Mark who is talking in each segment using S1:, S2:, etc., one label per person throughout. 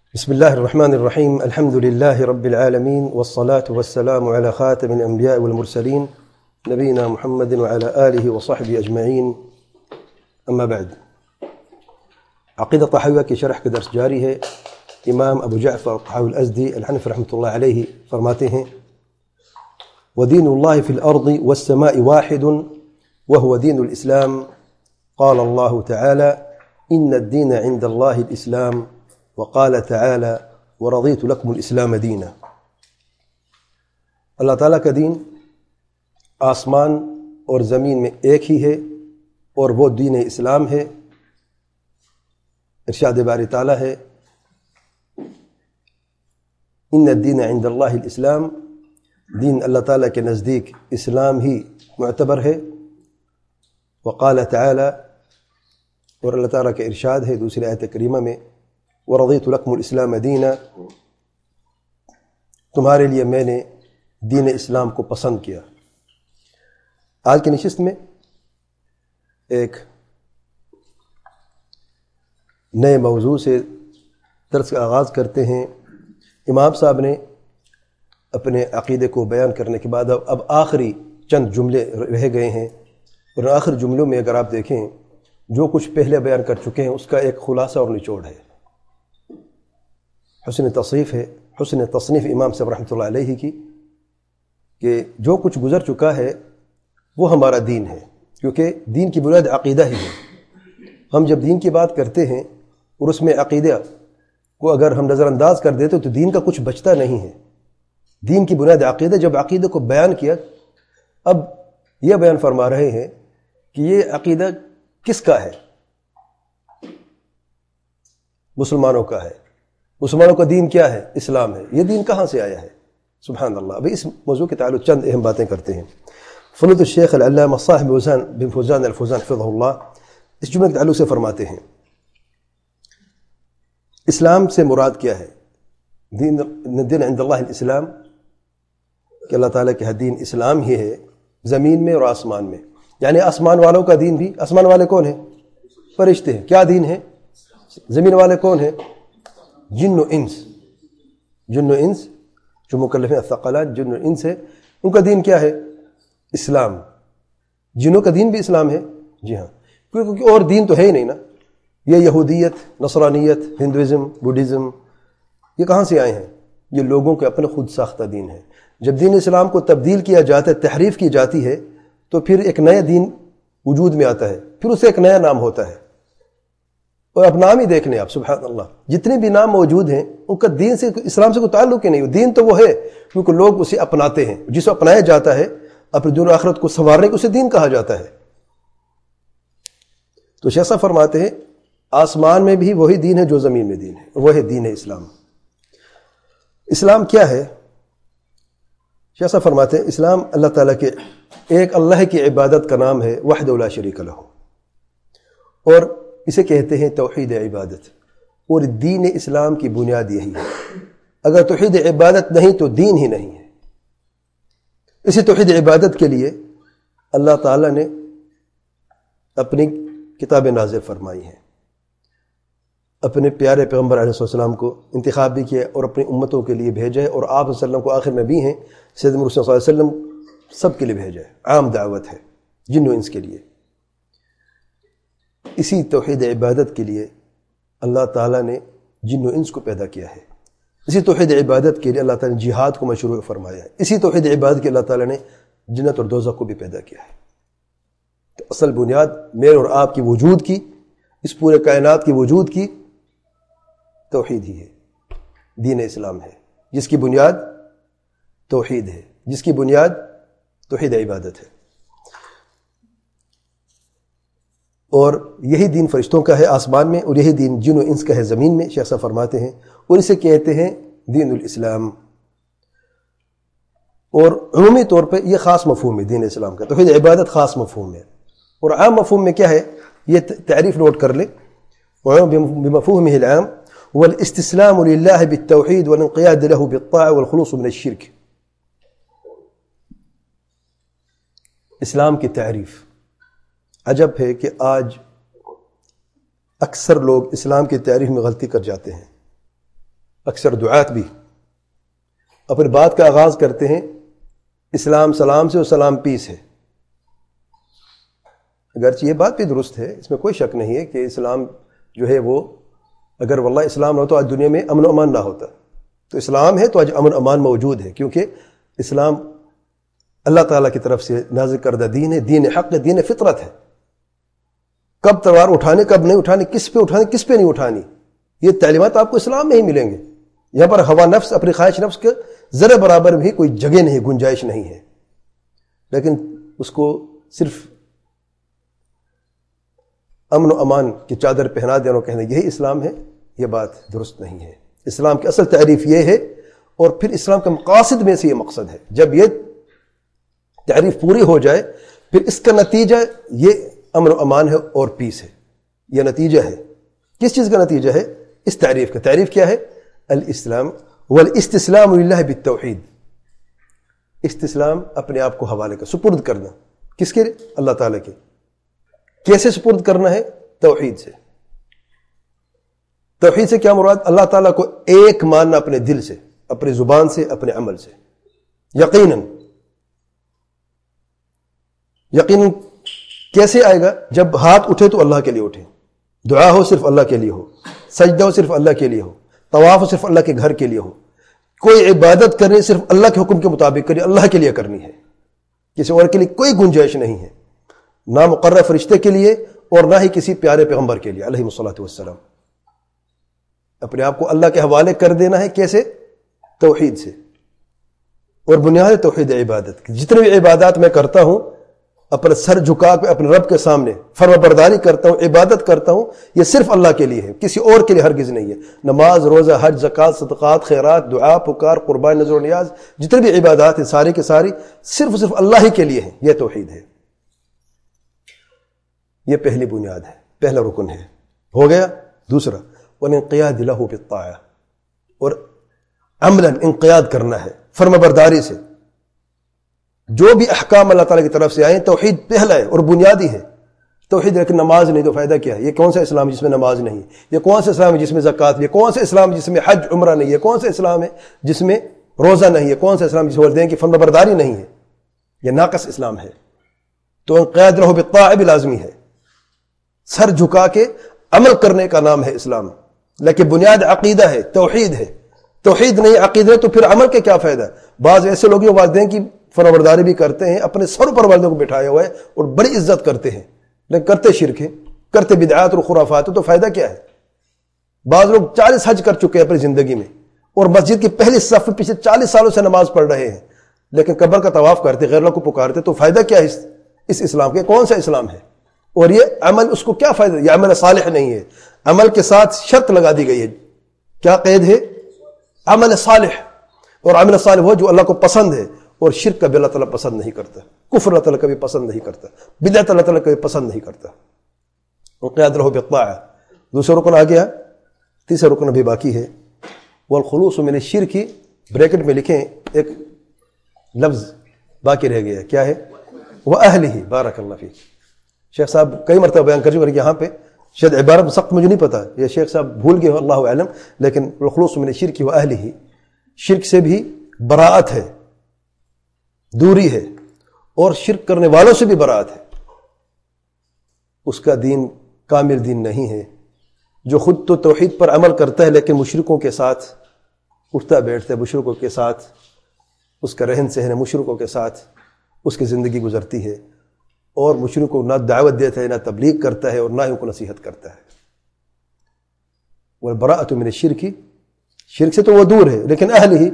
S1: بسم الله الرحمن الرحيم. الحمد لله رب العالمين، والصلاة والسلام على خاتم الأنبياء والمرسلين نبينا محمد وعلى آله وصحبه أجمعين. أما بعد، عقيدة طحاوية کی شرح کا درس جاری ہے. امام ابو جعفر طحاوی الازدی الحنفی رحمۃ اللہ علیہ فرماتے ہیں: ودين الله في الأرض والسماء واحد وهو دين الإسلام. قال الله تعالى: إن الدين عند الله الإسلام. وقال تعالى: ورضيت لكم الإسلام دينا. اللہ تعالیٰ کا دین آسمان اور زمین میں ایک ہی ہے اور وہ دین اسلام ہے. ارشاد باری تعالیٰ ہے: ان الدین عند اللہ الاسلام. دین اللہ تعالیٰ کے نزدیک اسلام ہی معتبر ہے. وقال تعالی، اور اللہ تعالیٰ کا ارشاد ہے دوسری آیت کریمہ میں: وَرَضِيتُ لَكُمُ الْإِسْلَامَ دِينًا. تمہارے لیے میں نے دین اسلام کو پسند کیا. آج کی نشست میں ایک نئے موضوع سے درس کا آغاز کرتے ہیں. امام صاحب نے اپنے عقیدے کو بیان کرنے کے بعد اب آخری چند جملے رہ گئے ہیں، اور آخر جملوں میں اگر آپ دیکھیں جو کچھ پہلے بیان کر چکے ہیں اس کا ایک خلاصہ اور نچوڑ ہے. حسن تصنیف امام صاحب رحمۃ اللہ علیہ کی کہ جو کچھ گزر چکا ہے وہ ہمارا دین ہے، کیونکہ دین کی بنیاد عقیدہ ہی ہے. ہم جب دین کی بات کرتے ہیں اور اس میں عقیدہ کو اگر ہم نظر انداز کر دیتے تو دین کا کچھ بچتا نہیں ہے. دین کی بنیاد عقیدہ. جب عقیدہ کو بیان کیا، اب یہ بیان فرما رہے ہیں کہ یہ عقیدہ کس کا ہے؟ مسلمانوں کا ہے. مسلمانوں کا دین کیا ہے؟ اسلام ہے. یہ دین کہاں سے آیا ہے؟ سبحان اللہ. ابھی اس موضوع کے تعلق چند اہم باتیں کرتے ہیں. فضیلۃ الشیخ العلامہ صاحب بن فوزان الفوزان حفظہ اللہ اس جملے کے تعلق سے فرماتے ہیں: اسلام سے مراد کیا ہے؟ دین عند اللہ الاسلام، کہ اللہ تعالیٰ کے دین اسلام ہی ہے زمین میں اور آسمان میں. یعنی آسمان والوں کا دین بھی. آسمان والے کون ہیں؟ فرشتے ہیں. کیا دین ہے؟ زمین والے کون ہیں؟ جن و انس. جن و انس جو مکلفین الثقلان جن و انس ہے، ان کا دین کیا ہے؟ اسلام. جنوں کا دین بھی اسلام ہے. جی ہاں، کیونکہ اور دین تو ہے ہی نہیں نا. یہ یہودیت، نصرانیت، ہندوازم، بودھزم یہ کہاں سے آئے ہیں؟ یہ لوگوں کے اپنے خود ساختہ دین ہے. جب دین اسلام کو تبدیل کیا جاتا ہے، تحریف کی جاتی ہے، تو پھر ایک نیا دین وجود میں آتا ہے، پھر اسے ایک نیا نام ہوتا ہے. اور اب نام ہی دیکھ لیں آپ، سبحان اللہ، جتنے بھی نام موجود ہیں ان کا دین سے، اسلام سے کوئی تعلق ہی نہیں. دین تو وہ ہے کیونکہ لوگ اسے اپناتے ہیں. جسے اپنایا جاتا ہے اپنی دنیا آخرت کو سنوارنے کو اسے دین کہا جاتا ہے. تو شیخ صاحب فرماتے ہیں آسمان میں بھی وہی دین ہے جو زمین میں دین ہے، وہ ہے دین اسلام. اسلام کیا ہے؟ شیخ صاحب فرماتے ہیں اسلام اللہ تعالیٰ کے ایک اللہ کی عبادت کا نام ہے، وحدہ لا شریک لہ، اور اسے کہتے ہیں توحید عبادت. اور دین اسلام کی بنیاد یہی ہے. اگر توحید عبادت نہیں تو دین ہی نہیں ہے. اسی توحید عبادت کے لیے اللہ تعالیٰ نے اپنی کتاب نازل فرمائی ہے، اپنے پیارے پیغمبر علیہ السلام کو انتخاب بھی کیا اور اپنی امتوں کے لیے بھیجا ہے. اور آپ صلی اللہ علیہ وسلم کو آخر نبی ہیں، سید مرسل صلی اللہ علیہ وسلم سب کے لیے بھیجا ہے. عام دعوت ہے جن و انس کے لیے. اسی توحید عبادت کے لیے اللہ تعالیٰ نے جن و انس کو پیدا کیا ہے. اسی توحید عبادت کے لیے اللہ تعالیٰ نے جہاد کو مشروع فرمایا ہے. اسی توحید عبادت کے اللہ تعالیٰ نے جنت اور دوزخ کو بھی پیدا کیا ہے. تو اصل بنیاد میرے اور آپ کی وجود کی، اس پورے کائنات کی وجود کی توحید ہی ہے. دین اسلام ہے جس کی بنیاد توحید ہے، جس کی بنیاد توحید عبادت ہے. اور یہی دین فرشتوں کا ہے آسمان میں، اور یہی دین جن و انس کا ہے زمین میں. شیخ صاحب فرماتے ہیں اور اسے کہتے ہیں دین الاسلام. اور عمومی طور پہ یہ خاص مفہوم ہے دین اسلام کا. توحید عبادت خاص مفہوم ہے، اور عام مفہوم میں کیا ہے یہ تعریف نوٹ کر لیں. بمفہومه العام والاستسلام لله بالتوحید والانقياد له بالطاعة والخلوص من الشرك. اسلام کی تعریف. عجب ہے کہ آج اکثر لوگ اسلام کی تعریف میں غلطی کر جاتے ہیں. اکثر دعات بھی اپنی بات کا آغاز کرتے ہیں اسلام سلام سے اور سلام پیس ہے. اگرچہ یہ بات بھی درست ہے، اس میں کوئی شک نہیں ہے کہ اسلام جو ہے وہ اگر واللہ اسلام نہ ہو تو آج دنیا میں امن و امان نہ ہوتا. تو اسلام ہے تو آج امن و امان موجود ہے، کیونکہ اسلام اللہ تعالیٰ کی طرف سے نازل کردہ دین ہے، دین حق ہے، دین فطرت ہے. کب تلوار اٹھانے کب نہیں اٹھانی، کس پہ اٹھانی کس پہ نہیں اٹھانی، یہ تعلیمات آپ کو اسلام میں ہی ملیں گے. یہاں پر ہوا نفس اپنی خواہش نفس کے ذرے برابر بھی کوئی جگہ نہیں، گنجائش نہیں ہے. لیکن اس کو صرف امن و امان کی چادر پہنا دینا اور کہنا یہی اسلام ہے، یہ بات درست نہیں ہے. اسلام کی اصل تعریف یہ ہے، اور پھر اسلام کے مقاصد میں سے یہ مقصد ہے. جب یہ تعریف پوری ہو جائے پھر اس کا نتیجہ یہ امن و امان ہے اور پیس ہے. یہ نتیجہ ہے. کس چیز کا نتیجہ ہے؟ اس تعریف کا. تعریف کیا ہے؟ الاسلام والاستسلام للہ بالتوحید. استسلام اپنے آپ کو حوالے کا، سپرد کرنا. کس کے؟ اللہ تعالیٰ کے. کیسے سپرد کرنا ہے؟ توحید سے. توحید سے کیا مراد؟ اللہ تعالیٰ کو ایک ماننا اپنے دل سے، اپنی زبان سے، اپنے عمل سے. یقیناً کیسے آئے گا؟ جب ہاتھ اٹھے تو اللہ کے لیے اٹھے، دعا ہو صرف اللہ کے لیے ہو، سجدہ ہو صرف اللہ کے لیے ہو، طواف ہو صرف اللہ کے گھر کے لیے ہو، کوئی عبادت کرنی صرف اللہ کے حکم کے مطابق کرنی، اللہ کے لیے کرنی ہے، کسی اور کے لیے کوئی گنجائش نہیں ہے، نہ مقرر فرشتے کے لیے اور نہ ہی کسی پیارے پیغمبر کے لیے علیہ الصلوۃ والسلام. اپنے آپ کو اللہ کے حوالے کر دینا ہے. کیسے؟ توحید سے. اور بنیاد توحید عبادت. جتنے بھی عبادات میں کرتا ہوں اپنا سر جھکا کے اپنے رب کے سامنے فرما برداری کرتا ہوں، عبادت کرتا ہوں، یہ صرف اللہ کے لیے ہے، کسی اور کے لیے ہرگز نہیں ہے. نماز، روزہ، حج، زکوٰۃ، صدقات، خیرات، دعا، پکار، قربان، نذر و نیاز، جتنے بھی عبادات ہیں ساری کی ساری صرف اللہ ہی کے لیے ہیں. یہ توحید ہے. یہ پہلی بنیاد ہے، پہلا رکن ہے. ہو گیا. دوسرا والانقیاد لہ بالطاعہ، اور عملاً انقیاد کرنا ہے فرما برداری سے. جو بھی احکام اللہ تعالیٰ کی طرف سے آئیں توحید پہلا ہے اور بنیادی ہے. توحید لیکن نماز نہیں تو فائدہ کیا ہے؟ یہ کون سا اسلام ہے جس میں نماز نہیں؟ یہ کون سا اسلام ہے جس میں زکوٰۃ نہیں؟ یہ کون سا اسلام ہے جس میں حج عمرہ نہیں؟ یہ کون سا اسلام ہے جس میں روزہ نہیں؟ یہ کون سا اسلام جس میں والدین کی فرما برداری نہیں ہے؟ یہ ناقص اسلام ہے. تو انقیاد لہ بالطاعہ بھی لازمی ہے. سر جھکا کے عمل کرنے کا نام ہے اسلام. لیکن بنیاد عقیدہ ہے، توحید ہے. توحید نہیں عقیدہ تو پھر عمل کے کیا فائدہ؟ بعض ایسے لوگ ہیں والدین کی فرمانبرداری بھی کرتے ہیں، اپنے سر پر والدین کو بٹھائے ہوئے اور بڑی عزت کرتے ہیں، لیکن کرتے شرک ہیں، کرتے بدعات اور خرافات. تو فائدہ کیا ہے؟ بعض لوگ 40 حج کر چکے ہیں اپنی زندگی میں اور مسجد کی پہلی صف پچھلے 40 سالوں سے نماز پڑھ رہے ہیں، لیکن قبر کا طواف کرتے، غیر اللہ کو پکارتے. تو فائدہ کیا ہے اس اسلام کے؟ کون سا اسلام ہے؟ اور یہ عمل اس کو کیا فائدہ؟ یہ عمل صالح نہیں ہے. عمل کے ساتھ شرط لگا دی گئی ہے. کیا قید ہے؟ عمل صالح. اور عمل صالح وہ جو اللہ کو پسند ہے، اور شرک کا بھی اللہ تعالیٰ پسند نہیں کرتا، کفر اللہ تعالیٰ کبھی پسند نہیں کرتا، بدعت اللہ تعالیٰ کبھی پسند نہیں کرتا. انقیاد لہ بالطاعہ. دوسرا رکن آ گیا. تیسرا رکن ابھی باقی ہے. والخلوص من الشرک، بریکٹ میں لکھیں ایک لفظ باقی رہ گیا. کیا ہے؟ وَأَهْلِهِ. بارک اللہ فیک. شیخ صاحب کئی مرتبہ بیان کر چکے، یہاں پہ شاید عبارت سخت مجھے نہیں پتا، یہ شیخ صاحب بھول گئے اللہ علم، لیکن الخلوص من الشرک وأهله، شرک سے بھی براءت ہے، دوری ہے، اور شرک کرنے والوں سے بھی براءت ہے. اس کا دین کامل دین نہیں ہے. جو خود تو توحید پر عمل کرتا ہے لیکن مشرکوں کے ساتھ اٹھتا بیٹھتا ہے، مشرکوں کے ساتھ اس کا رہن سہن، مشرکوں کے ساتھ اس کی زندگی گزرتی ہے، اور مشرکوں کو نہ دعوت دیتا ہے، نہ تبلیغ کرتا ہے، اور نہ ہی ان کو نصیحت کرتا ہے. والبراءۃ من الشرک، شرک سے تو وہ دور ہے، لیکن اہل ہی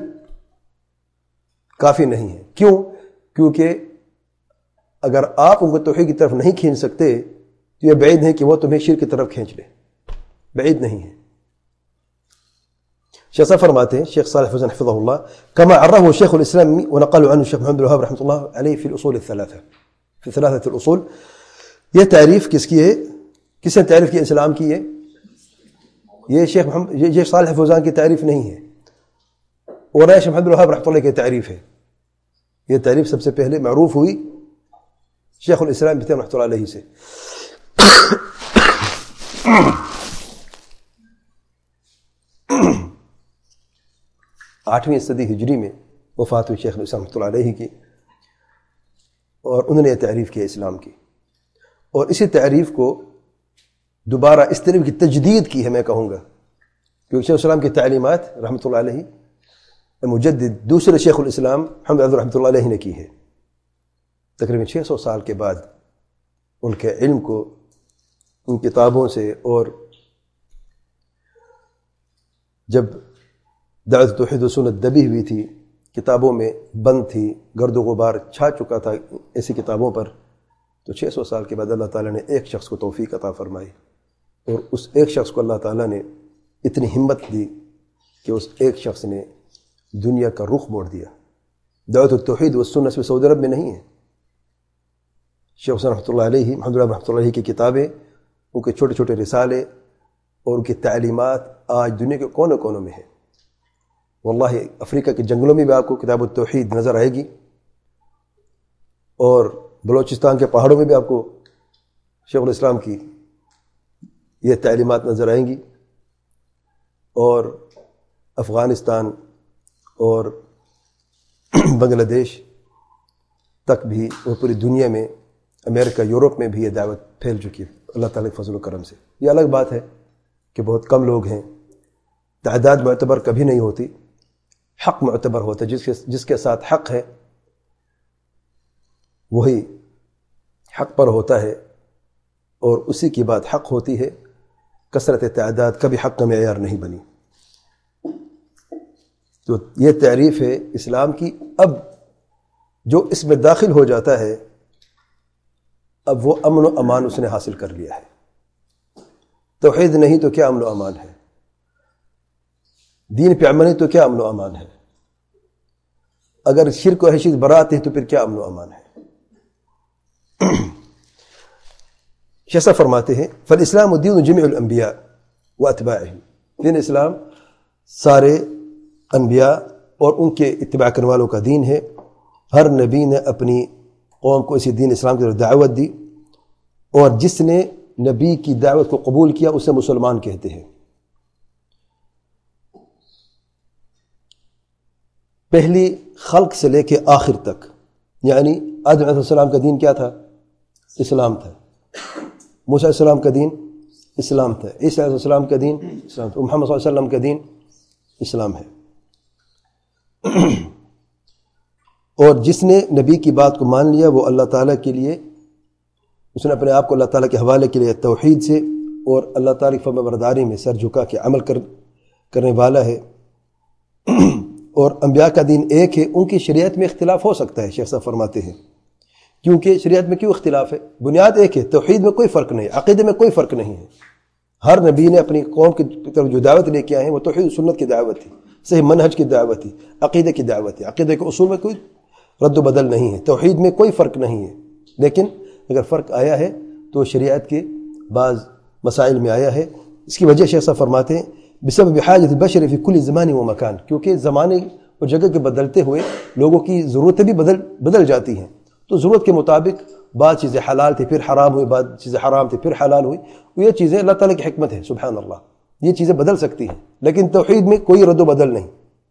S1: کافی نہیں ہے. کیوں؟ کیونکہ اگر آپ ان کو توحید کی طرف نہیں کھینچ سکتے تو یہ بعید ہے کہ وہ تمہیں شرک کی طرف کھینچ لے. بعید نہیں ہے. شیخ صاحب فرماتے ہیں، شیخ صالح فوزان حفظہ اللہ، كما عرفه شیخ الاسلام ونقل عنه الشیخ محمد بن الوهاب رحمۃ اللہ علیہ فی الاصول الثلاثہ، فی ثلاثة الاصول. یہ تعریف کس کی ہے؟ کس نے تعریف کی اسلام کی ہے؟ یہ شیخ صالح فوزان کی تعریف نہیں ہے، اور شیخ محمد بن الوهاب رحمۃ اللہ کی تعریف ہے. یہ تعریف سب سے پہلے معروف ہوئی شیخ الاسلام ابن تیمیہ رحمۃ اللہ علیہ سے. 8ویں صدی ہجری میں وفات ہوئی شیخ الاسلام رحمۃ اللہ علیہ کی، اور انہوں نے یہ تعریف کی اسلام کی، اور اسی تعریف کو دوبارہ اس طرح کی تجدید کی ہے میں کہوں گا، کیونکہ شیخ الاسلام کی تعلیمات رحمۃ اللہ علیہ مجدد دوسرے شیخ الاسلام محمد عبد رحمۃ اللہ علیہ نے کی ہے، تقریباً 600 سال کے بعد ان کے علم کو ان کتابوں سے، اور جب دعوت توحید و سنت دبی ہوئی تھی، کتابوں میں بند تھی، گرد و غبار چھا چکا تھا ایسی کتابوں پر، تو 600 سال کے بعد اللہ تعالیٰ نے ایک شخص کو توفیق عطا فرمائی، اور اس ایک شخص کو اللہ تعالیٰ نے اتنی ہمت دی کہ اس ایک شخص نے دنیا کا رخ موڑ دیا۔ دعوت التوحید و سنت سعودی عرب میں نہیں ہے، شیخ حسین رحمۃ اللہ علیہ، محمد اللہ رحمۃ اللہ علیہ کی کتابیں، ان کے چھوٹے چھوٹے رسالے اور ان کی تعلیمات آج دنیا کے کونے کونوں میں ہیں۔ واللہ افریقہ کے جنگلوں میں بھی آپ کو کتاب التوحید نظر آئے گی، اور بلوچستان کے پہاڑوں میں بھی آپ کو شیخ الاسلام کی یہ تعلیمات نظر آئیں گی، اور افغانستان اور بنگلہ دیش تک بھی، اور پوری دنیا میں، امریکہ یورپ میں بھی یہ دعوت پھیل چکی ہے اللہ تعالیٰ کے فضل و کرم سے۔ یہ الگ بات ہے کہ بہت کم لوگ ہیں، تعداد معتبر کبھی نہیں ہوتی، حق معتبر ہوتا ہے، جس کے ساتھ حق ہے وہی حق پر ہوتا ہے، اور اسی کی بات حق ہوتی ہے۔ کثرت تعداد کبھی حق کا معیار نہیں بنی۔ تو یہ تعریف ہے اسلام کی۔ اب جو اس میں داخل ہو جاتا ہے، اب وہ امن و امان اس نے حاصل کر لیا ہے۔ توحید نہیں تو کیا امن و امان ہے؟ دین پہ عمل نہیں تو کیا امن و امان ہے؟ اگر شرک و حشیز برات ہے تو پھر کیا امن و امان ہے؟ شیخ فرماتے ہیں فالاسلام دین جميع الانبیاء واتباعهم، دین اسلام سارے انبیاء اور ان کے اتباع کرنے والوں کا دین ہے۔ ہر نبی نے اپنی قوم کو اسی دین اسلام کی طرف دعوت دی، اور جس نے نبی کی دعوت کو قبول کیا اسے مسلمان کہتے ہیں۔ پہلی خلق سے لے کے آخر تک، یعنی آدم علیہ السلام کا دین کیا تھا؟ اسلام تھا۔ موسیٰ علیہ السلام کا دین اسلام تھا۔ عیسیٰ علیہ السلام کا دین اسلام تھا۔ محمد صلی اللہ علیہ وسلم کا دین اسلام ہے۔ اور جس نے نبی کی بات کو مان لیا وہ اللہ تعالیٰ کے لیے، اس نے اپنے آپ کو اللہ تعالیٰ کے حوالے کے لیے توحید سے اور اللہ تعالیٰ کی فرما برداری میں سر جھکا کے عمل کرنے والا ہے۔ اور انبیاء کا دین ایک ہے، ان کی شریعت میں اختلاف ہو سکتا ہے، شیخ صاحب فرماتے ہیں، کیونکہ شریعت میں کیوں اختلاف ہے؟ بنیاد ایک ہے، توحید میں کوئی فرق نہیں، عقیدے میں کوئی فرق نہیں ہے۔ ہر نبی نے اپنی قوم کی طرف جو دعوت لے کے آئے ہیں وہ توحید و سنت کی دعوت تھی، صحیح منہج کی دعوت تھی، عقیدے کی دعوت تھی۔ عقیدے کے اصول میں کوئی رد و بدل نہیں ہے، توحید میں کوئی فرق نہیں ہے، لیکن اگر فرق آیا ہے تو شریعت کے بعض مسائل میں آیا ہے۔ اس کی وجہ شیخ صاحب فرماتے ہیں بسبب حاجت البشر فی کل زمان و مکان، کیونکہ زمانے اور جگہ کے بدلتے ہوئے لوگوں کی ضرورتیں بھی بدل جاتی ہیں، تو ضرورت کے مطابق بعض چیزیں حلال تھی پھر حرام ہوئی، بعض چیزیں حرام تھی پھر حلال ہوئی۔ یہ چیزیں اللہ تعالیٰ کی حکمت ہے، سبحان اللہ، یہ چیزیں بدل سکتی ہیں، لیکن توحید میں کوئی رد و بدل نہیں،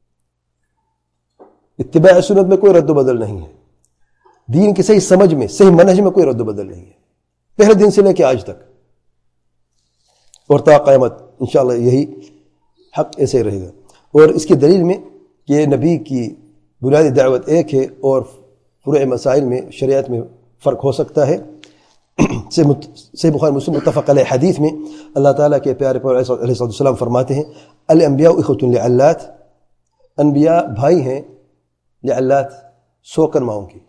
S1: اتباع سنت میں کوئی رد و بدل نہیں ہے، دین کی صحیح سمجھ میں، صحیح منہج میں کوئی رد و بدل نہیں ہے، پہلے دن سے لے کے آج تک، اور تا قیامت انشاءاللہ یہی حق ایسے ہی رہے گا۔ اور اس کی دلیل میں کہ نبی کی بنیادی دعوت ایک ہے اور فروع مسائل میں شریعت میں فرق ہو سکتا ہے۔ صحیح بخاری مسلم متفق علیہ حدیث میں اللہ تعالیٰ کے پیارے پیغمبر علیہ السلام فرماتے ہیں الانبیاء اخوۃ لعلات، انبیاء بھائی ہیں لعلات سوکن ماؤں کی،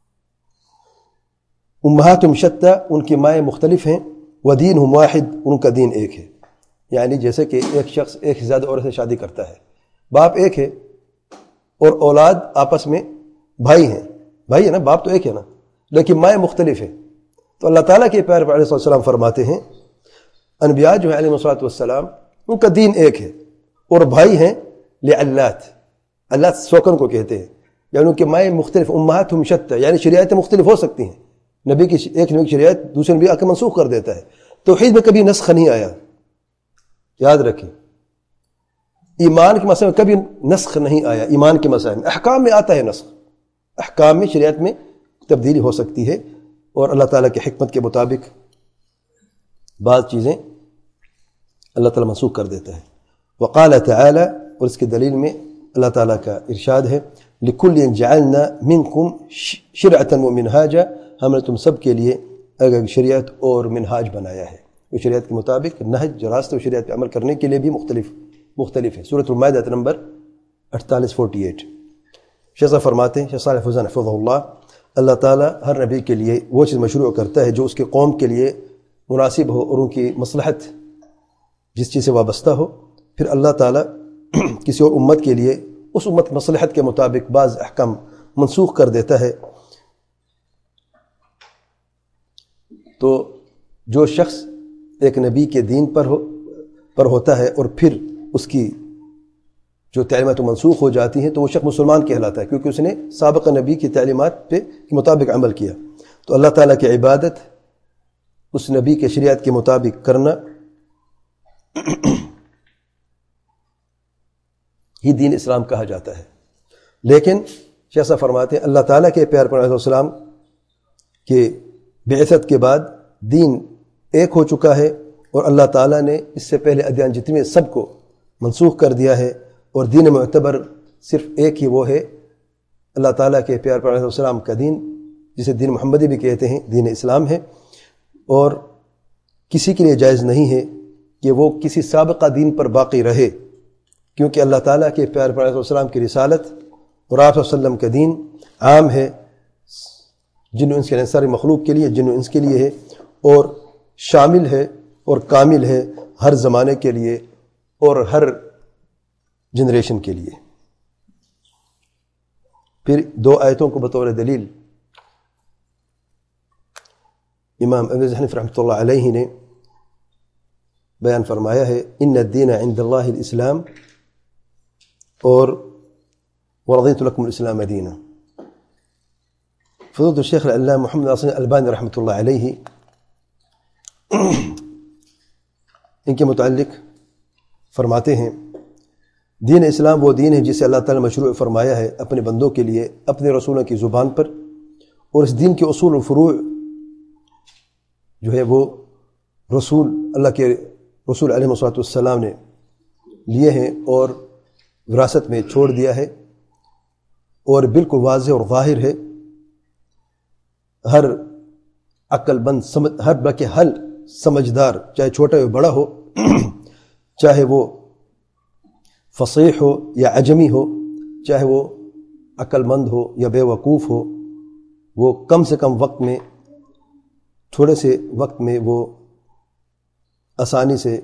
S1: امہاتہم شتیٰ ان کی مائیں مختلف ہیں، ودینہم واحد ان کا دین ایک ہے۔ یعنی جیسے کہ ایک شخص ایک سے زیادہ عورت سے شادی کرتا ہے، باپ ایک ہے اور اولاد آپس میں بھائی ہیں، بھائی ہے نا، باپ تو ایک ہے نا، لیکن مائیں مختلف ہیں۔ تو اللہ تعالیٰ کے پیارے علیہ السلام فرماتے ہیں انبیاء جو ہیں علیہ السلام ان کا دین ایک ہے اور بھائی ہیں لعلات، اللہ سوکن کو کہتے ہیں، یعنی ان کے مائیں مختلف، امہاتہم شتیٰ، یعنی شریعتیں مختلف ہو سکتی ہیں، نبی کی ایک نبی کی شریعت دوسرے نبی آ کے منسوخ کر دیتا ہے۔ توحید میں کبھی نسخ نہیں آیا، یاد رکھیں، ایمان کے مسئلے میں کبھی نسخ نہیں آیا. ایمان کے مسائل میں احکام میں آتا ہے نسخ, احکام میں شریعت میں تبدیلی ہو سکتی ہے اور اللہ تعالیٰ کی حکمت کے مطابق بعض چیزیں اللہ تعالیٰ منسوخ کر دیتا ہے. وقال تعالی, اور اس کی دلیل میں اللہ تعالیٰ کا ارشاد ہے, لِكُلٍّ جَعَلْنَا مِنْكُمْ شِرْعَةً وَمِنْهَاجًا, ہم نے تم سب کے لیے ایک شریعت اور منہاج بنایا ہے. وہ شریعت کے مطابق نہج جو راستہ شریعت پہ عمل کرنے کے لیے بھی مختلف ہے. سورۃ المائدہ نمبر 48. شیخ صاحب فرماتے ہیں, شیخ صالح فوزان حفظہ اللہ, اللہ تعالیٰ ہر نبی کے لیے وہ چیز مشروع کرتا ہے جو اس کے قوم کے لیے مناسب ہو اور ان کی مصلحت جس چیز سے وابستہ ہو. پھر اللہ تعالیٰ کسی اور امت کے لیے اس امت مصلحت کے مطابق بعض احکام منسوخ کر دیتا ہے. تو جو شخص ایک نبی کے دین پر ہوتا ہے اور پھر اس کی جو تعلیمات منسوخ ہو جاتی ہیں تو وہ شخص مسلمان کہلاتا ہے, کیونکہ اس نے سابق نبی کی تعلیمات کے مطابق عمل کیا. تو اللہ تعالیٰ کی عبادت اس نبی کے شریعت کے مطابق کرنا ہی دین اسلام کہا جاتا ہے. لیکن شیخ صاحب فرماتے ہیں اللہ تعالیٰ کے پیارے پیغمبر علیہ السلام کے بعثت کے بعد دین ایک ہو چکا ہے اور اللہ تعالیٰ نے اس سے پہلے ادیان جتنے سب کو منسوخ کر دیا ہے, اور دین معتبر صرف ایک ہی وہ ہے اللہ تعالیٰ کے پیارے پیغمبر علیہ السلام کا دین, جسے دین محمدی بھی کہتے ہیں, دین اسلام ہے. اور کسی کے لیے جائز نہیں ہے کہ وہ کسی سابقہ دین پر باقی رہے, کیونکہ اللہ تعالیٰ کے پیارے پیغمبر علیہ السلام کی رسالت اور آپ صلی اللہ علیہ وسلم کا دین عام ہے, جن و انس کے ساری مخلوق کے لیے, جن و انس کے لیے ہے, اور شامل ہے اور کامل ہے ہر زمانے کے لیے اور ہر جنریشن کے لیے. پھر 2 آیتوں کو بطور دلیل امام ابن حنیفہ رحمۃ اللہ علیہ نے بیان فرمایا ہے, ان الدین عند اللہ الاسلام, اور ورضیت لکم الاسلام دینا. فضیلۃ الشیخ العلامہ محمد ناصر الالبانی رحمۃ اللہ علیہ ان کے متعلق فرماتے ہیں, دین اسلام وہ دین ہے جسے اللہ تعالیٰ نے مشروع فرمایا ہے اپنے بندوں کے لیے اپنے رسولوں کی زبان پر, اور اس دین کے اصول و فروع جو ہے وہ رسول اللہ کے رسول علیہ الصلوۃ والسلام نے لیے ہیں اور وراثت میں چھوڑ دیا ہے, اور بالکل واضح اور ظاہر ہے. ہر عقل مند ہر بلکہ حل سمجھدار, چاہے چھوٹا ہو بڑا ہو, چاہے وہ فصیح ہو یا عجمی ہو, چاہے وہ عقل مند ہو یا بے وقوف ہو, وہ کم سے کم وقت میں, تھوڑے سے وقت میں وہ آسانی سے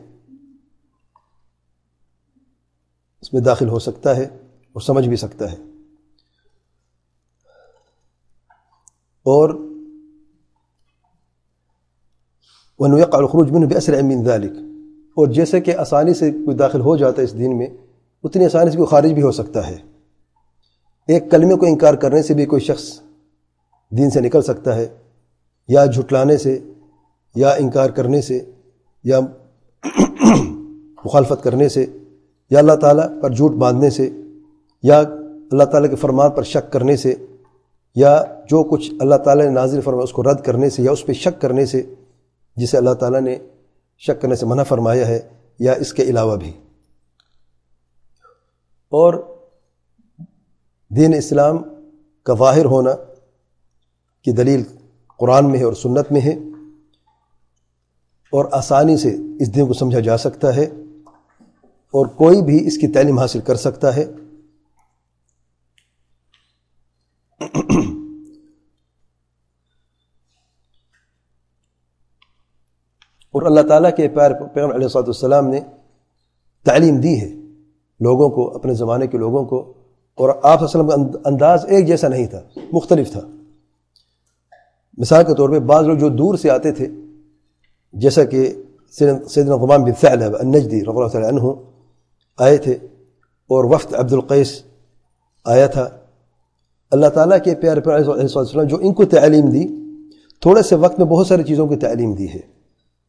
S1: اس میں داخل ہو سکتا ہے اور سمجھ بھی سکتا ہے. اور وَأَنَّهُ يَقَعُ الْخُرُوجُ مِنْهُ بِأَسْرَعٍ مِنْ ذَلِكَ, اور جیسے کہ آسانی سے کوئی داخل ہو جاتا ہے اس دین میں, اتنی آسانی سے کوئی خارج بھی ہو سکتا ہے. ایک کلمے کو انکار کرنے سے بھی کوئی شخص دین سے نکل سکتا ہے, یا جھٹلانے سے, یا انکار کرنے سے, یا مخالفت کرنے سے, یا اللہ تعالیٰ پر جھوٹ باندھنے سے, یا اللہ تعالیٰ کے فرمان پر شک کرنے سے, یا جو کچھ اللہ تعالیٰ نے نازل فرمایا اس کو رد کرنے سے, یا اس پہ شک کرنے سے جسے اللہ تعالیٰ نے شک کرنے سے منع فرمایا ہے, یا اس کے علاوہ بھی. اور دین اسلام کا ظاہر ہونا کی دلیل قرآن میں ہے اور سنت میں ہے, اور آسانی سے اس دین کو سمجھا جا سکتا ہے, اور کوئی بھی اس کی تعلیم حاصل کر سکتا ہے. اور اللہ تعالیٰ کے پیغمبر علیہ السلام نے تعلیم دی ہے لوگوں کو, اپنے زمانے کے لوگوں کو, اور آپ صلی اللہ علیہ وسلم کا انداز ایک جیسا نہیں تھا, مختلف تھا. مثال کے طور پہ بعض لوگ جو دور سے آتے تھے, جیسا کہ سیدنا ضمان بن ثعلبہ النجدی رضی اللہ تعالی عنہ آئے تھے, اور وفد عبد القیس آیا تھا. اللہ تعالیٰ کے پیارے پیغمبر علیہ السلام جو ان کو تعلیم دی, تھوڑے سے وقت میں بہت ساری چیزوں کی تعلیم دی ہے.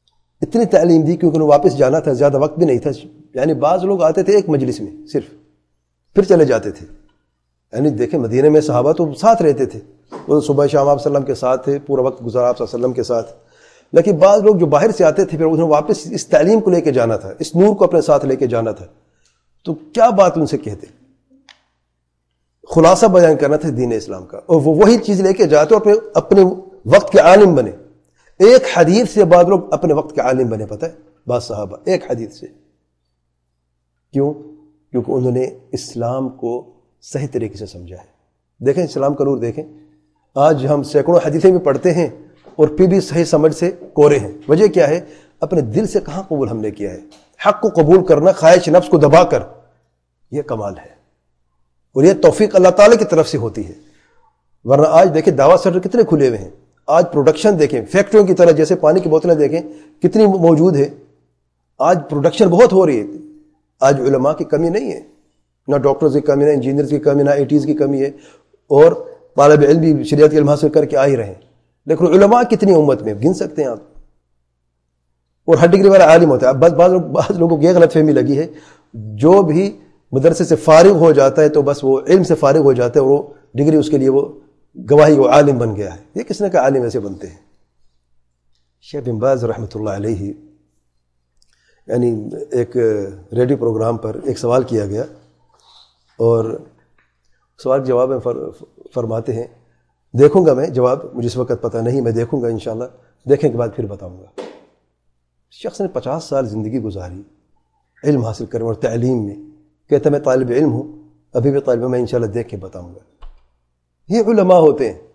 S1: اتنی تعلیم دی کیونکہ انہیں واپس جانا تھا, زیادہ وقت بھی نہیں تھا. یعنی بعض لوگ آتے تھے ایک مجلس میں صرف, پھر چلے جاتے تھے. یعنی دیکھیں مدینہ میں صحابہ تو ساتھ رہتے تھے, وہ صبح شام آپ صلی اللہ علیہ وسلم کے ساتھ تھے, پورا وقت گزارا آپ صلی اللہ علیہ وسلم کے ساتھ. لیکن بعض لوگ جو باہر سے آتے تھے پھر انہیں واپس اس تعلیم کو لے کے جانا تھا, اس نور کو اپنے ساتھ لے کے جانا تھا. تو کیا بات ان سے کہتے, خلاصہ بیان کرنا تھا دین اسلام کا, اور وہ وہی چیز لے کے جاتے اور اپنے وقت کے عالم بنے. ایک حدیث سے بعض لوگ اپنے وقت کے عالم بنے, پتہ ہے بعض صحابہ ایک حدیث سے. کیوں؟ کیونکہ انہوں نے اسلام کو صحیح طریقے سے سمجھا ہے. دیکھیں اسلام کا نور دیکھیں, آج ہم سینکڑوں حدیثیں بھی پڑھتے ہیں اور پھر بھی صحیح سمجھ سے کورے ہیں. وجہ کیا ہے؟ اپنے دل سے کہاں قبول ہم نے کیا ہے. حق کو قبول کرنا خواہش نفس کو دبا کر, یہ کمال ہے, اور یہ توفیق اللہ تعالی کی طرف سے ہوتی ہے. ورنہ آج دیکھیں دعویٰ سینٹر کتنے کھلے ہوئے ہیں, آج پروڈکشن دیکھیں, فیکٹریوں کی طرح جیسے پانی کی بوتلیں دیکھیں کتنی موجود ہے, آج پروڈکشن بہت ہو رہی ہے. آج علماء کی کمی نہیں ہے, نہ ڈاکٹرز کی کمی, نہ انجینئرز کی کمی, نہ ITs کی کمی ہے, اور طالب علم بھی شریعت کے علم حاصل کر کے آ ہی رہے ہیں. لیکن علماء کتنی امت میں گن سکتے ہیں آپ, اور ہر ڈگری والا عالم ہوتا ہے. اب بس بعض لوگوں کو یہ غلط فہمی لگی ہے, جو بھی مدرسے سے فارغ ہو جاتا ہے تو بس وہ علم سے فارغ ہو جاتا ہے, اور وہ ڈگری اس کے لیے وہ گواہی, وہ عالم بن گیا ہے. یہ کس نے کہا عالم ایسے بنتے ہیں؟ شیخ بن باز رحمۃ اللہ علیہ, یعنی ایک ریڈیو پروگرام پر ایک سوال کیا گیا, اور سوال کے جواب میں فرماتے ہیں, دیکھوں گا میں جواب, مجھے اس وقت پتہ نہیں, میں دیکھوں گا انشاءاللہ, دیکھنے کے بعد پھر بتاؤں گا. شخص نے 50 سال زندگی گزاری علم حاصل کرنے اور تعلیم میں, کہتا میں طالب علم ہوں, ابھی بھی طالب علم, میں انشاءاللہ دیکھ کے بتاؤں گا. یہ علماء ہوتے ہیں.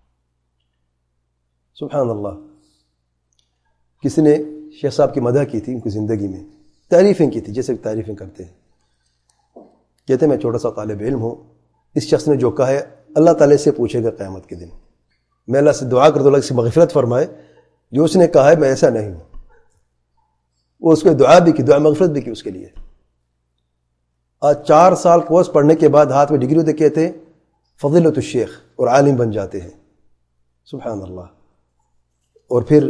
S1: سبحان اللہ. کسی نے شیخ صاحب کی مدح کی تھی ان کی زندگی میں, تعریفیں کی تھی جیسے تعریفیں کرتے ہیں. کہتے میں چھوٹا سا طالب علم ہوں, اس شخص نے جو کہا ہے اللہ تعالی سے پوچھے گا قیامت کے دن. میں اللہ سے دعا کر دوں اللہ سے مغفرت فرمائے, جو اس نے کہا ہے میں ایسا نہیں ہوں. وہ اس کو دعا بھی کی, دعا مغفرت بھی کی اس کے لیے. آج 4 سال کورس پڑھنے کے بعد ہاتھ میں ڈگری ہوتے, کہتے ہیں فضیلت الشیخ, اور عالم بن جاتے ہیں. سبحان اللہ. اور پھر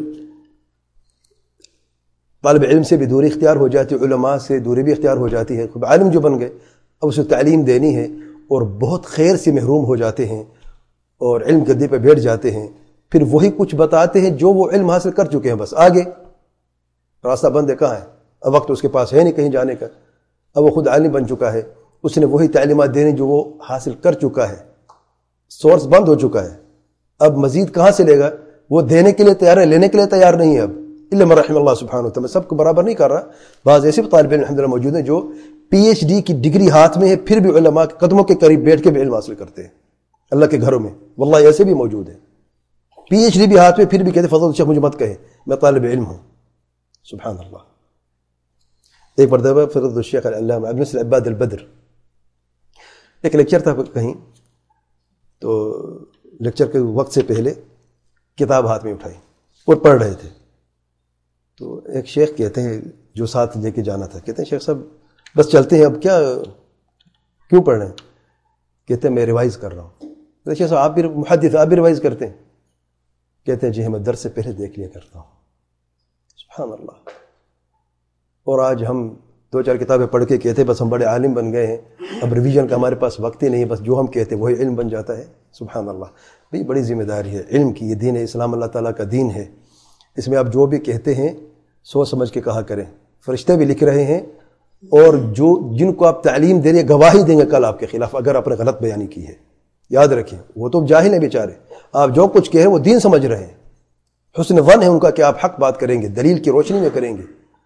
S1: طالب علم سے بھی دوری اختیار ہو جاتی ہے, علماء سے دوری بھی اختیار ہو جاتی ہے. خود عالم جو بن گئے, اب اسے تعلیم دینی ہے, اور بہت خیر سے محروم ہو جاتے ہیں, اور علم گدی پہ بیٹھ جاتے ہیں. پھر وہی کچھ بتاتے ہیں جو وہ علم حاصل کر چکے ہیں, بس آگے راستہ بند ہے, کہاں ہے اب, وقت اس کے پاس ہے نہیں کہیں جانے کا. اب وہ خود عالم بن چکا ہے, اس نے وہی تعلیمات دینی جو وہ حاصل کر چکا ہے, سورس بند ہو چکا ہے. اب مزید کہاں سے لے گا؟ وہ دینے کے لیے تیار ہے, لینے کے لیے تیار نہیں ہے. اب الا من رحم اللہ سبحانہ وتعالی, میں سب کو برابر نہیں کر رہا, بعض ایسے بھی طالب علم الحمدللہ موجود ہیں جو PhD کی ڈگری ہاتھ میں ہے, پھر بھی علماء کے قدموں کے قریب بیٹھ کے بھی علم حاصل کرتے ہیں اللہ کے گھروں میں. واللہ ایسے بھی موجود ہیں, PhD بھی ہاتھ میں, پھر بھی کہتے فضل الشیخ مجھے مت کہے, میں طالب علم ہوں. سبحان اللہ. ایک مرتبہ فضل الشیخ العلامہ ابن نصر عباد البدر ایک لیکچر تھا کہیں, تو لیکچر کے وقت سے پہلے کتاب ہاتھ میں اٹھائی اور پڑھ رہے تھے. تو ایک شیخ کہتے ہیں جو ساتھ لے کے جانا تھا, کہتے ہیں شیخ صاحب بس چلتے ہیں, اب کیا کیوں پڑھ رہے ہیں؟ کہتے ہیں میں ریوائز کر رہا ہوں. شیخ صاحب آپ بھی محدث, آپ بھی ریوائز کرتے ہیں؟ کہتے ہیں جی میں درس سے پہلے دیکھ لیا کرتا ہوں. سبحان اللہ. اور آج ہم 2-4 کتابیں پڑھ کے کہتے ہیں بس ہم بڑے عالم بن گئے ہیں, اب ریویژن کا ہمارے پاس وقت ہی نہیں ہے, بس جو ہم کہتے ہیں وہی علم بن جاتا ہے. سبحان اللہ. بھئی بڑی ذمہ داری ہے علم کی, یہ دین اسلام اللہ تعالیٰ کا دین ہے, اس میں آپ جو بھی کہتے ہیں سوچ سمجھ کے کہا کریں. فرشتے بھی لکھ رہے ہیں, اور جو جن کو آپ تعلیم دے رہے ہیں گواہی دیں گے کل آپ کے خلاف اگر آپ نے غلط بیانی کی ہے. یاد رکھیں وہ تو جاہل ہیں بیچارے, آپ جو کچھ کہہ رہے ہیں وہ دین سمجھ رہے ہیں, حسن ون ہے ان کا کہ آپ حق بات کریں گے, دلیل کی روشنی میں کریں گے.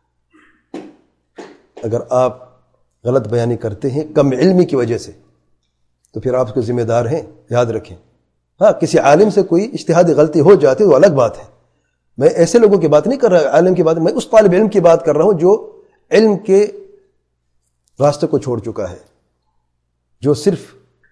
S1: اگر آپ غلط بیانی کرتے ہیں کم علمی کی وجہ سے تو پھر آپ اس کے ذمہ دار ہیں, یاد رکھیں. ہاں کسی عالم سے کوئی اجتہادی غلطی ہو جاتی ہے وہ الگ بات ہے, میں ایسے لوگوں کی بات نہیں کر رہا, عالم کی بات, میں اس طالب علم کی بات کر رہا ہوں جو علم کے راستے کو چھوڑ چکا ہے, جو صرف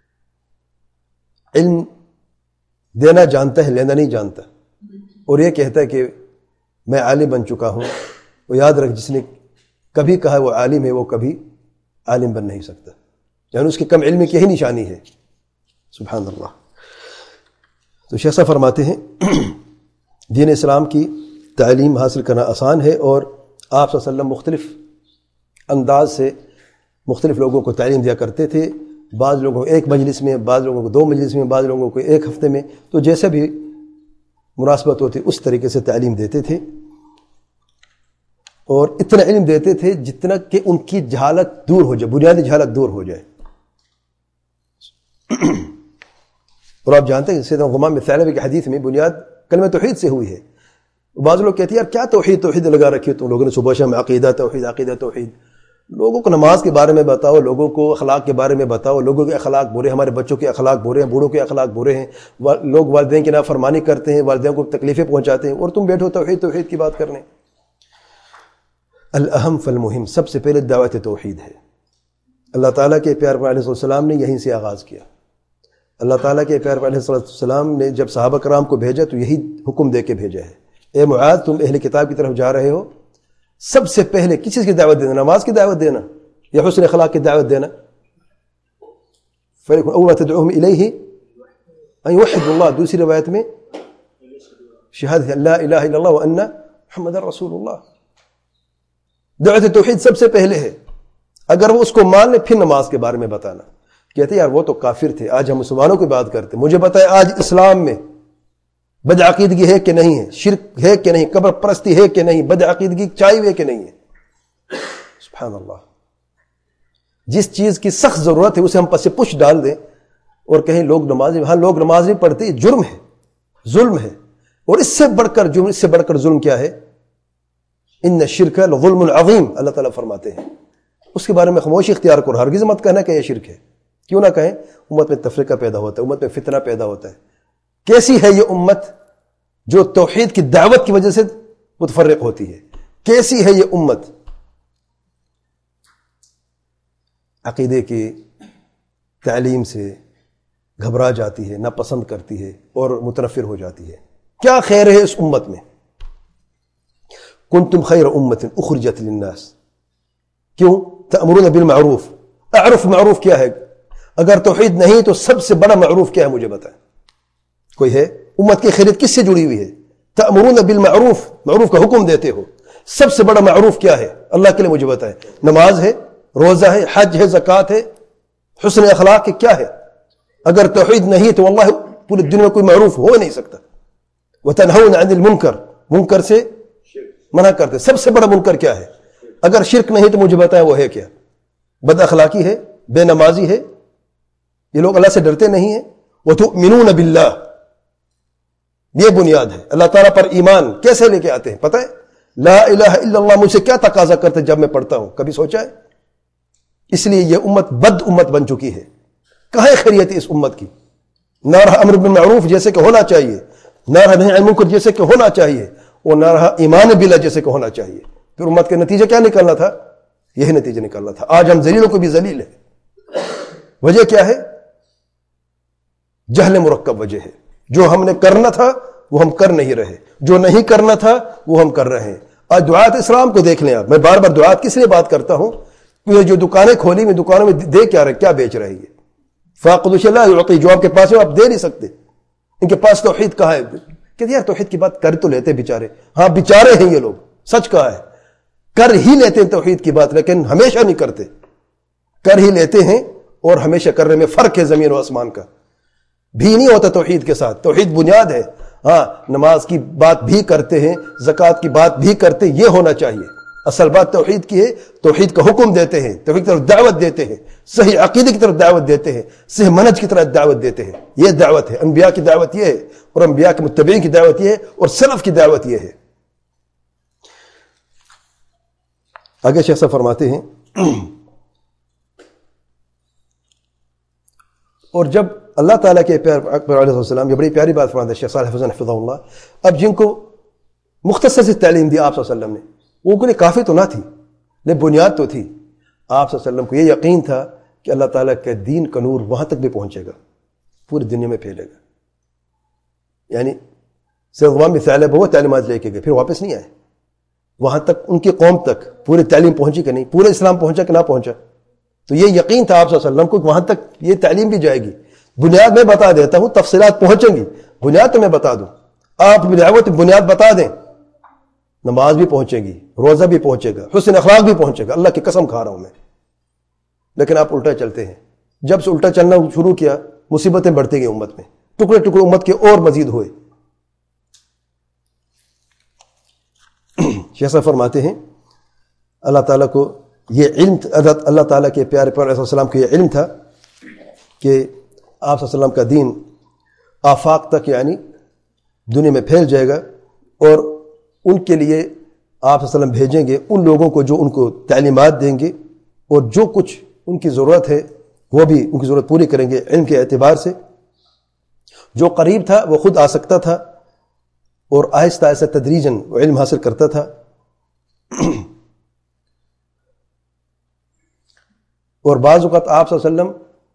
S1: علم دینا جانتا ہے لینا نہیں جانتا, اور یہ کہتا ہے کہ میں عالم بن چکا ہوں. وہ یاد رکھ جس نے کبھی کہا وہ عالم ہے وہ کبھی عالم بن نہیں سکتا, یعنی اس کی کم علمی کی یہی نشانی ہے. سبحان اللہ. تو شیخ صاحب فرماتے ہیں دین اسلام کی تعلیم حاصل کرنا آسان ہے، اور آپ صلی اللہ علیہ وسلم مختلف انداز سے مختلف لوگوں کو تعلیم دیا کرتے تھے، بعض لوگوں کو ایک مجلس میں، بعض لوگوں کو 2 مجلس میں، بعض لوگوں کو ایک ہفتے میں، تو جیسے بھی مناسبت ہوتی اس طریقے سے تعلیم دیتے تھے، اور اتنا علم دیتے تھے جتنا کہ ان کی جہالت دور ہو جائے، بنیادی جہالت دور ہو جائے۔ اور آپ جانتے ہیں سیدنا غمام بن ثعلبہ کی حدیث میں بنیاد کلمہ توحید سے ہوئی ہے۔ بعض لوگ کہتے ہیں یار کیا توحید لگا رکھی ہے تم لوگوں نے صبح شام، عقیدہ توحید۔ لوگوں کو نماز کے بارے میں بتاؤ، لوگوں کو اخلاق کے بارے میں بتاؤ، لوگوں کے اخلاق برے، ہمارے بچوں کے اخلاق برے ہیں، بوڑھوں کے اخلاق برے ہیں، لوگ والدین کی نافرمانی کرتے ہیں، والدین کو تکلیفیں پہنچاتے ہیں، اور تم بیٹھو توحید کی بات کرنے۔ الاہم فالمہم، سب سے پہلے دعوت توحید ہے۔ اللہ تعالیٰ کے پیارے پیغمبر علیہ السلام نے یہیں سے آغاز کیا۔ اللہ تعالیٰ کے پیارے پیغمبر علیہ السلام نے جب صحابہ کرام کو بھیجا تو یہی حکم دے کے بھیجا ہے، اے معاذ تم اہل کتاب کی طرف جا رہے ہو، سب سے پہلے کس چیز کی دعوت دینا؟ نماز کی دعوت دینا یا حسن اخلاق کی دعوت دینا؟ فَلْيَكُنْ أَوَّلَ مَا تَدْعُوهُمْ إِلَيْهِ أَنْ يُوَحِّدُوا اللَّهَ۔ دوسری روایت میں شہادت لا الہ الا اللہ وان محمد رسول اللہ۔ دعوت توحید سب سے پہلے ہے، اگر وہ اس کو مان لے پھر نماز کے بارے میں بتانا۔ کہتے یار وہ تو کافر تھے، آج ہم مسلمانوں کی بات کرتے، مجھے بتائے آج اسلام میں بدعقیدگی ہے کہ نہیں ہے، شرک ہے کہ نہیں، قبر پرستی ہے کہ نہیں، بدعقیدگی چاہیے ہے کہ نہیں ہے؟ سبحان اللہ، جس چیز کی سخت ضرورت ہے اسے ہم پس پش ڈال دیں اور کہیں لوگ نماز، ہاں لوگ نماز نہیں پڑھتے، جرم ہے، ظلم ہے، اور اس سے بڑھ کر جرم، اس سے بڑھ کر ظلم کیا ہے؟ ان الشرک لظلم عظیم، اللہ تعالیٰ فرماتے ہیں۔ اس کے بارے میں خاموشی اختیار کرو، ہرگز مت کہنا کہ یہ شرک ہے۔ کیوں نہ کہیں؟ امت میں تفریقہ پیدا ہوتا ہے، امت میں فتنہ پیدا ہوتا ہے۔ کیسی ہے یہ امت جو توحید کی دعوت کی وجہ سے متفرق ہوتی ہے؟ کیسی ہے یہ امت؟ عقیدے کی تعلیم سے گھبرا جاتی ہے، ناپسند کرتی ہے اور متنفر ہو جاتی ہے۔ کیا خیر ہے اس امت میں؟ کنتم خیر امت اخرجت للناس، کیوں؟ تأمرون بالمعروف۔ اعرف معروف کیا ہے؟ اگر توحید نہیں تو سب سے بڑا معروف کیا ہے مجھے بتائیں؟ کوئی ہے؟ امت کی خیریت کس سے جڑی ہوئی ہے؟ تأمرون بالمعروف، معروف کا حکم دیتے ہو۔ سب سے بڑا معروف کیا ہے اللہ کے لیے مجھے بتائیں؟ نماز ہے، روزہ ہے، حج ہے، زکوٰۃ ہے، حسن اخلاق ہے، کیا ہے؟ اگر توحید نہیں تو واللہ پوری دنیا میں کوئی معروف ہو نہیں سکتا۔ وتنہون عن المنکر، منکر سے منع کرتے۔ سب سے بڑا منکر کیا ہے؟ اگر شرک نہیں تو مجھے بتائیں وہ ہے کیا؟ بد اخلاقی ہے، بے نمازی ہے، یہ لوگ اللہ سے ڈرتے نہیں ہیں۔ وتؤمنون باللہ، یہ بنیاد ہے۔ اللہ تعالیٰ پر ایمان کیسے لے کے آتے ہیں پتہ ہے؟ لا الہ الا اللہ مجھ سے کیا تقاضا کرتے جب میں پڑھتا ہوں، کبھی سوچا ہے؟ اس لیے یہ امت بد امت بن چکی ہے۔ کہاں خیریت ہے اس امت کی؟ نہ رہا امر بالمعروف جیسے کہ ہونا چاہیے، نہ رہا نہی عن المنکر جیسے کہ ہونا چاہیے، اور نہ رہا ایمان باللہ جیسے کہ ہونا چاہیے۔ پھر امت کا نتیجہ کیا نکلنا تھا؟ یہی نتیجہ نکلنا تھا۔ آج ہم ذلیلوں کو بھی ذلیل ہے۔ وجہ کیا ہے؟ جہل مرکب وجہ ہے۔ جو ہم نے کرنا تھا وہ ہم کر نہیں رہے، جو نہیں کرنا تھا وہ ہم کر رہے ہیں۔ آج دعات اسلام کو دیکھ لیں آپ، میں بار بار دعات کس لیے بات کرتا ہوں؟ کیونکہ جو دکانیں کھولی میں دکانوں میں دے کیا رہے، کیا بیچ رہے ہیں؟ فاقد الشیء لا یعطی، جو آپ کے پاس ہے آپ دے نہیں سکتے۔ ان کے پاس توحید کہاں ہے؟ کہ یار توحید کی بات کر تو لیتے بیچارے، ہاں بیچارے ہیں یہ لوگ، سچ کہا ہے، کر ہی لیتے ہیں توحید کی بات، لیکن ہمیشہ نہیں کرتے۔ کر ہی لیتے ہیں اور ہمیشہ کرنے میں فرق ہے زمین و آسمان کا۔ بھی نہیں ہوتا توحید کے ساتھ، توحید بنیاد ہے۔ ہاں نماز کی بات بھی کرتے ہیں، زکوٰۃ کی بات بھی کرتے ہیں، یہ ہونا چاہیے۔ اصل بات توحید کی ہے، توحید کا حکم دیتے ہیں، توحید کی طرف دعوت دیتے ہیں، صحیح عقیدے کی طرف دعوت دیتے ہیں، صحیح منہج کی طرف دعوت دیتے ہیں۔ یہ دعوت ہے، انبیاء کی دعوت یہ ہے، اور انبیاء کے متبعین کی دعوت یہ ہے، اور سلف کی دعوت یہ ہے۔ آگے شیخ صاحب فرماتے ہیں اور جب اللہ تعالیٰ کے پیغمبر علیہ السلام، یہ بڑی پیاری بات فرماتے ہیں شیخ صالح حسین حفظہ اللہ، اب جن کو مختصر سی تعلیم دی آپ صلی اللہ علیہ وسلم نے، وہ کوئی کافی تو نہ تھی لیکن بنیاد تو تھی۔ آپ صلی اللہ علیہ وسلم کو یہ یقین تھا کہ اللہ تعالیٰ کے دین کا نور وہاں تک بھی پہنچے گا، پوری دنیا میں پھیلے گا۔ یعنی سیدنا غمام بن ثعلبہ وہ تعلیمات لے کے گئے، پھر واپس نہیں آئے، وہاں تک ان کی قوم تک پوری تعلیم پہنچی کہ نہیں، پورے اسلام پہنچا کہ نہ پہنچا؟ تو یہ یقین تھا آپ صلی اللہ علیہ وسلم کو کہ وہاں تک یہ تعلیم بھی جائے گی۔ بنیاد میں بتا دیتا ہوں، تفصیلات پہنچیں گی، بنیاد تو میں بتا دوں، آپ دعوت بنیاد بتا دیں، نماز بھی پہنچے گی, روزہ بھی پہنچے گا, حسن اخلاق بھی پہنچے گا, اللہ کی قسم کھا رہا ہوں میں. لیکن آپ الٹا چلتے ہیں. جب سے الٹا چلنا شروع کیا مصیبتیں بڑھتی گئی امت میں, ٹکڑے ٹکڑے امت کے اور مزید ہوئے. شیخ صاحب فرماتے ہیں اللہ تعالیٰ کو یہ علم, اللہ تعالیٰ کے پیارے پیغمبر علیہ السلام کو یہ علم تھا کہ آپ صلی اللہ علیہ وسلم کا دین آفاق تک یعنی دنیا میں پھیل جائے گا, اور ان کے لیے آپ صلی اللہ علیہ وسلم بھیجیں گے ان لوگوں کو جو ان کو تعلیمات دیں گے, اور جو کچھ ان کی ضرورت ہے وہ بھی ان کی ضرورت پوری کریں گے علم کے اعتبار سے. جو قریب تھا وہ خود آ سکتا تھا اور آہستہ آہستہ تدریجاً وہ علم حاصل کرتا تھا. اور بعض اوقات آپ صلی اللہ علیہ وسلم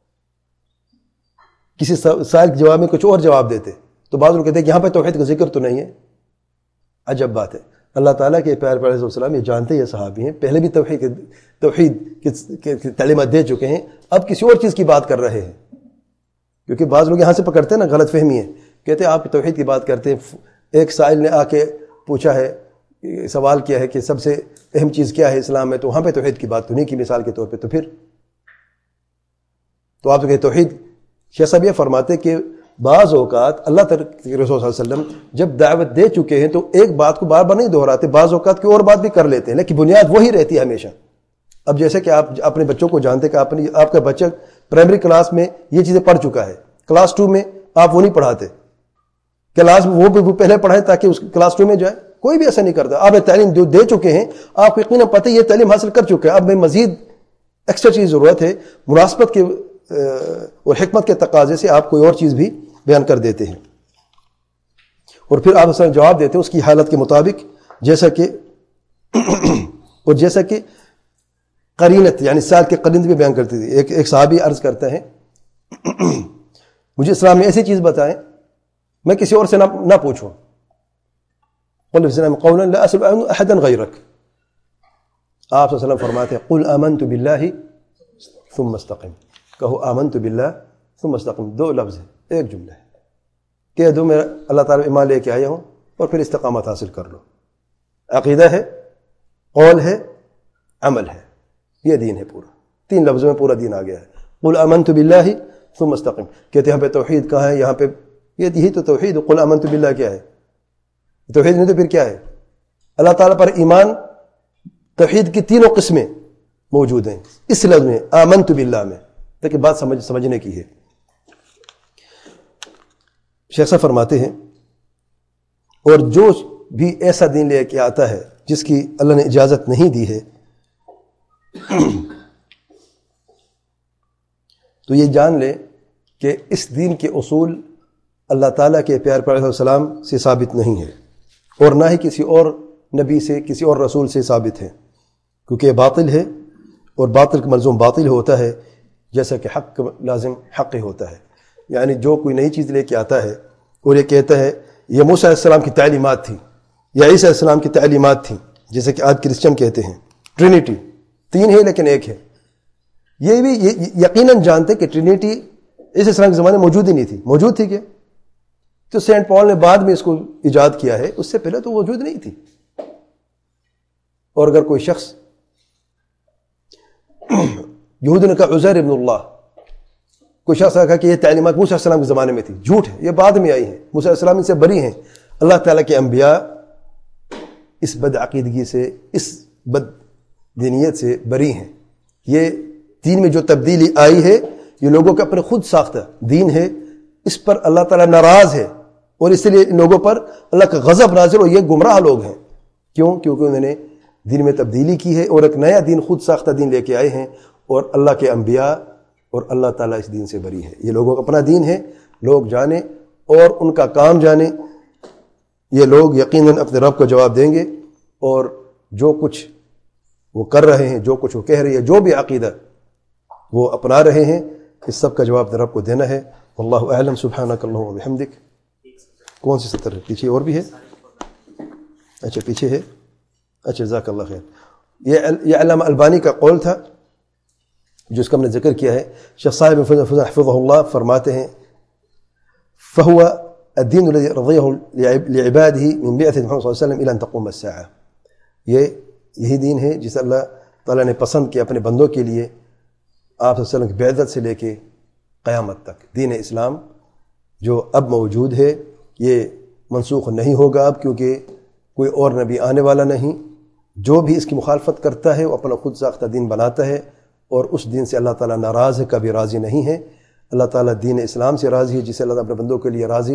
S1: کسی سوال کے جواب میں کچھ اور جواب دیتے, تو بعض لوگ کہتے ہیں کہ یہاں پہ توحید کا ذکر تو نہیں ہے. عجب بات ہے, اللہ تعالیٰ کے پیارے پیغمبر علیہ السلام یہ جانتے, یہ صحابی ہیں, پہلے بھی توحید کی تعلیمات دے چکے ہیں, اب کسی اور چیز کی بات کر رہے ہیں. کیونکہ بعض لوگ یہاں سے پکڑتے ہیں نا, غلط فہمی ہے, کہتے ہیں آپ توحید کی بات کرتے ہیں. ایک سائل نے آ کے پوچھا ہے, سوال کیا ہے کہ سب سے اہم چیز کیا ہے اسلام میں, تو وہاں پہ توحید کی بات تو نہیں کی مثال کے طور پہ, تو پھر تو آپ کہ توحید. شیخ صاحب یہ فرماتے کہ بعض اوقات اللہ تعالیٰ کے رسول صلی اللہ علیہ وسلم جب دعوت دے چکے ہیں تو ایک بات کو بار بار نہیں دہراتے, بعض اوقات کی اور بات بھی کر لیتے ہیں, لیکن بنیاد وہی رہتی ہے ہمیشہ. اب جیسے کہ آپ اپنے بچوں کو جانتے کہ آپ کا بچہ پرائمری کلاس میں یہ چیزیں پڑھ چکا ہے, کلاس 2 میں آپ وہ نہیں پڑھاتے, کلاس میں وہ پہلے پڑھائیں تاکہ اس کلاس 2 میں جائے. کوئی بھی ایسا نہیں کرتا. آپ تعلیم جو دے چکے ہیں, آپ کو یقیناً پتہ ہے یہ تعلیم حاصل کر چکے ہیں, اب میں مزید ایکسٹرا چیز ضرورت ہے, مناسبت کے اور حکمت کے تقاضے سے آپ کوئی اور چیز بھی بیان کر دیتے ہیں. اور پھر آپ اصلا جواب دیتے ہیں اس کی حالت کے مطابق, جیسا کہ قرینت یعنی سال کے قرینت بھی بیان کرتی تھی. ایک صحابی عرض کرتا ہے مجھے اسلام میں ایسی چیز بتائیں میں کسی اور سے نہ پوچھوں. قل فی الاسلام قولا لا اسأل عنه احدا غیرک. آپ صلی اللہ علیہ وسلم فرماتے ہیں قل آمنت باللہ ثم استقم. کہو آمنت باللہ ثم استقم, 2 لفظ ہے, ایک جملہ ہے, کہہ دو میں اللہ تعالیٰ ایمان لے کے آیا ہوں, اور پھر استقامت حاصل کر لو. عقیدہ ہے, قول ہے, عمل ہے, یہ دین ہے پورا. 3 لفظوں میں پورا دین آ گیا ہے. قل آمنت باللہ ثم استقم. کہتے ہیں یہاں پہ توحید کہاں ہے, یہاں پہ یہی تو توحید. قل آمنت باللہ کیا ہے؟ توحید نہیں تو پھر کیا ہے؟ اللہ تعالیٰ پر ایمان. توحید کی 3 قسمیں موجود ہیں اس لفظ میں آمنت باللہ میں, تاکہ بات سمجھنے کی ہے. شیخ صاحب فرماتے ہیں اور جو بھی ایسا دین لے کے آتا ہے جس کی اللہ نے اجازت نہیں دی ہے تو یہ جان لے کہ اس دین کے اصول اللہ تعالیٰ کے پیارے پیغمبر علیہ السلام سے ثابت نہیں ہے, اور نہ ہی کسی اور نبی سے, کسی اور رسول سے ثابت ہے, کیونکہ یہ باطل ہے, اور باطل کا ملزوم باطل ہوتا ہے, جیسا کہ حق کا لازم حق ہوتا ہے. یعنی جو کوئی نئی چیز لے کے آتا ہے اور یہ کہتا ہے یہ موسیٰ علیہ السلام کی تعلیمات تھی یا عیسیٰ علیہ السلام کی تعلیمات تھیں, جیسے کہ آج کرسچن کہتے ہیں ٹرینیٹی 3 ہے لیکن 1 ہے. یہ بھی یقیناً جانتے کہ ٹرینیٹی عیسیٰ السلام کے زمانے میں موجود ہی نہیں تھی. موجود تھی کیا؟ تو سینٹ پال نے بعد میں اس کو ایجاد کیا ہے, اس سے پہلے تو موجود نہیں تھی. اور اگر کوئی شخص یہود نے کہا عزیر ابن اللہ, کوئی شخص نے کہا کہ یہ تعلیمات موسیٰ علیہ السلام کے زمانے میں تھی, جھوٹ ہے, یہ بعد میں آئی ہیں. موسیٰ علیہ السلام ان سے بری ہیں. اللہ تعالیٰ کے انبیاء اس بد عقیدگی سے, اس بد دینیت سے بری ہیں. یہ دین میں جو تبدیلی آئی ہے یہ لوگوں کا اپنے خود ساختہ دین ہے, اس پر اللہ تعالیٰ ناراض ہے, اور اس لیے ان لوگوں پر اللہ کا غضب نازل, اور یہ گمراہ لوگ ہیں. کیوں؟ کیونکہ انہوں نے دین میں تبدیلی کی ہے اور ایک نیا دین, خود ساختہ دین لے کے آئے ہیں, اور اللہ کے انبیاء اور اللہ تعالیٰ اس دین سے بری ہے. یہ لوگوں کا اپنا دین ہے, لوگ جانے اور ان کا کام جانے. یہ لوگ یقیناً اپنے رب کو جواب دیں گے, اور جو کچھ وہ کر رہے ہیں, جو کچھ وہ کہہ رہے ہیں, جو بھی عقیدہ وہ اپنا رہے ہیں, اس سب کا جواب اپنے رب کو دینا ہے. واللہ اعلم. سبحانک اللہم و بحمدک. کون سی 70 پیچھے اور بھی ہے؟ اچھا پیچھے ہے. اچھا جزاک اللہ خیر. یہ علامہ البانی کا قول تھا جس کا ہم نے ذکر کیا ہے. شیخ صاحب حفظہ اللہ فرماتے ہیں فهو الدين الذي رضيه لعباده من بعثة محمد صلى الله عليه وسلم إلى أن تقوم الساعة. یہی دین ہے جسے اللہ تعالیٰ نے پسند کیا اپنے بندوں کے لیے آپ صلی اللہ علیہ وسلم کی بعثت سے لے کے قیامت تک۔ دین اسلام جو اب موجود ہے یہ منسوخ نہیں ہوگا اب، کیونکہ کوئی اور نبی آنے والا نہیں۔ جو بھی اس کی مخالفت کرتا ہے وہ اپنا خود ساختہ دین بناتا ہے، اور اس دین سے اللہ تعالیٰ ناراض ہے، کبھی راضی نہیں ہے۔ اللہ تعالیٰ دین اسلام سے راضی ہے، جسے اللہ تعالیٰ اپنے بندوں کے لیے راضی،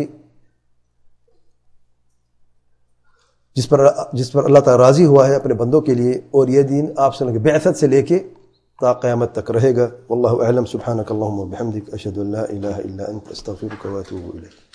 S1: جس پر اللہ تعالیٰ راضی ہوا ہے اپنے بندوں کے لیے، اور یہ دین آپ صلی اللہ علیہ وسلم کی بعثت سے لے کے تا قیامت تک رہے گا۔ واللہ اعلم۔ سبحانک اللہم وبحمدک، اشہد ان لا الہ الا انت، استغفرک واتوب الیک۔